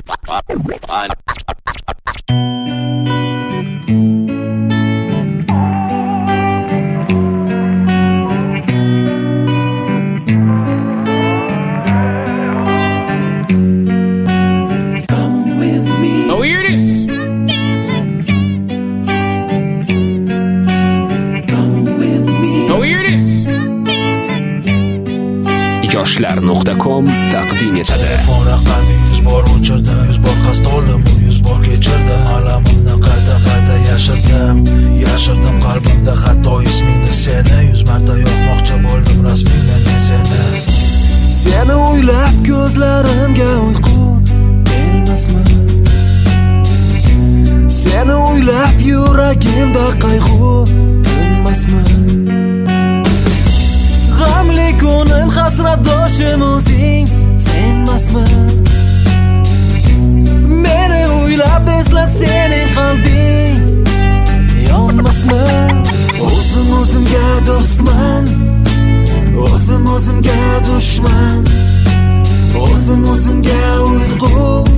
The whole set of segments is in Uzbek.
yoshlar.com taqdim etadi. Raqami 100 bor o'chirdim, 100 bor qasd oldim, 100 bor kechirdim, alamimni qayta yashirdim qalbimda hatto ismingni seni 100 marta yoqmoqchi bo'ldim rasmingdan seni o'ylab ko'zlarimga uyqu kelmasmi? Seni o'ylab yuragimda qayg'u tinmasmi? G'amli ko'nglim hasratdoshim o'zing senmasmi? Meni o'ylab eslab sening qalbing yonmasmi? O'zimga do'stman, o'zimga dushman, o'zimga uyqu,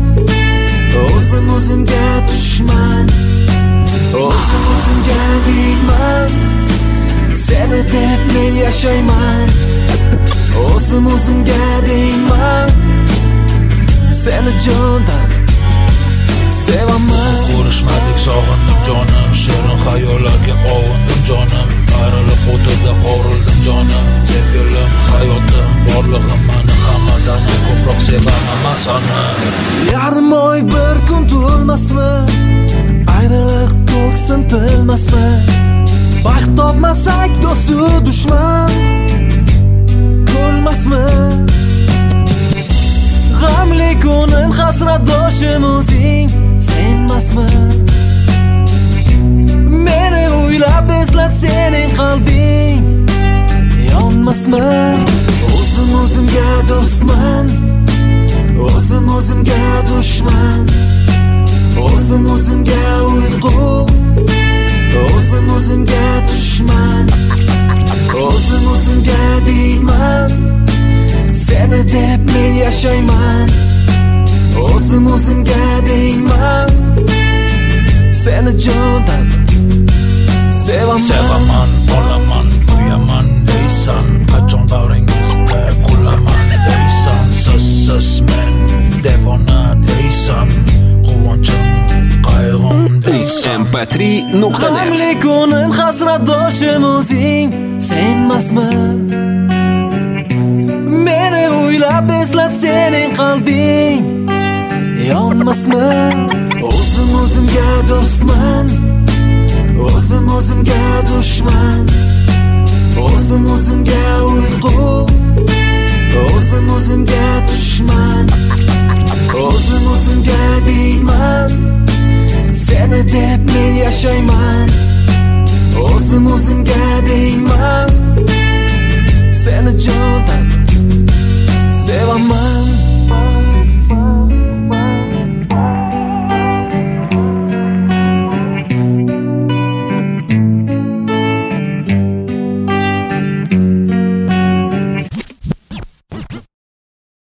o'zimga dushman, o'zimga deyman, seni deb men yashayman, o'zimga deyman, seni jondan sevaman. Ko'rishmadik, sog'indim jonim, shirin xayollarga ovundim jonim, ayrilib o'tida qovrildim jonim, sevgilim hayotim, borlig'im meni hammadan ko'proq sevaman seni. Yarim oy bir kun to'lmasmi, ayriliq ko'ksim tilmasmi? Baxt topmasak do'stu dushman ko'lmasmi? G'amli ko'nglim hasratdoshim o'zing senmasmi? Meni o'ylab eslab sening qalbing yonmasmi? O'zimga do'stman, o'zimga dushman, o'zimga uyqu, o'zimga dushman, o'zimga deyman, seni deb men yashayman, o'zimga deyman, seni jondan sevaman, olaman, kuyaman deysan, qachon bag'ringizda qulaman deysan, siz men devona deysan, quvonchim qayg'um deysan. mp3.net. G'amli ko'nglim hasratdoshim o'zing senmasmi? Meni o'ylab eslab sening qalbing yonmasmi? O'zimga do'stman, o'zimga dushman, o'zimga uyqu, o'zimga dushman, o'zimga deyman, seni deb men yashayman, o'zimga deyman,